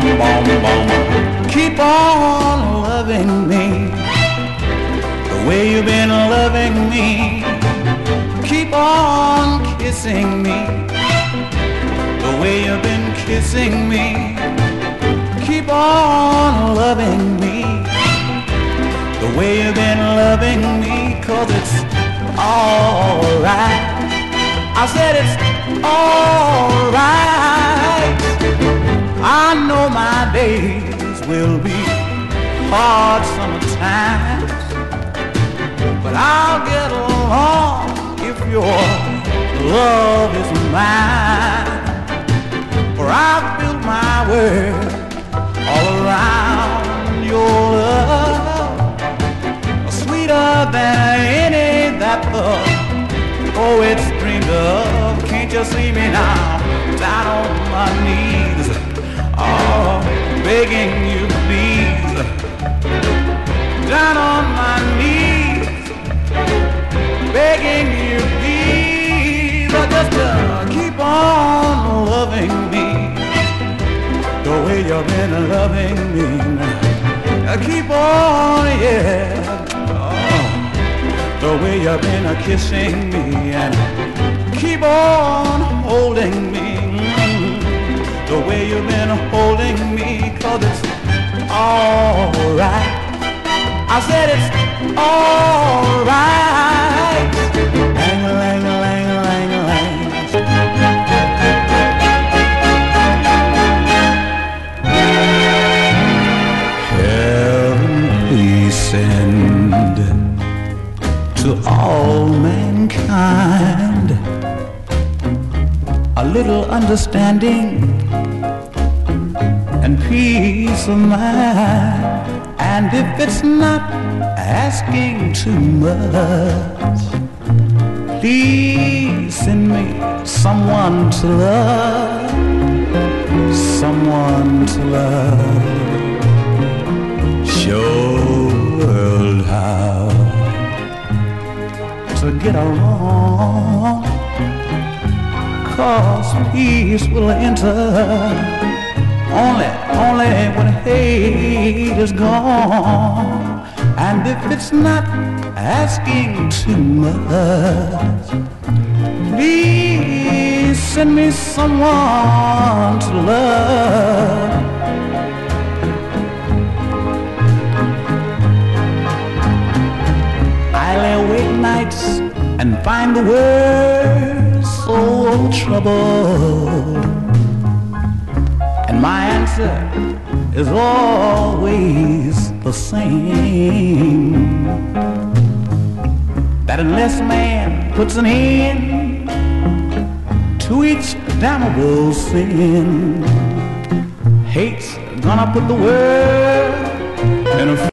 bum, bum. Keep on loving me the way you've been loving me. Keep on kissing me the way you've been kissing me. Keep on loving me the way you've been loving me, 'cause it's alright. I said it's alright. I know my days will be hard sometimes, but I'll get along if your love is mine. For I've built my world all around your love, sweeter than any that the poets dreamed of. Can't you see me now, down on my knees, oh, begging you please, down on my knees, begging you please, just keep on loving me the way you've been loving me. Keep on, yeah, oh, the way you've been kissing me, and keep on holding me the way you've been holding me, 'cause it's alright. I said it's alright. Lang, lang, lang, lang, lang. Heaven, please send to all mankind a little understanding and peace of mind. And if it's not asking too much, please send me someone to love, someone to love. Show the world how to get along, 'cause peace will enter only when hate is gone. And if it's not asking too much, please send me someone to love. I lay awake nights and find the words so troubled, and my answer is always the same, that unless man puts an end to each damnable sin, hate's gonna put the world in a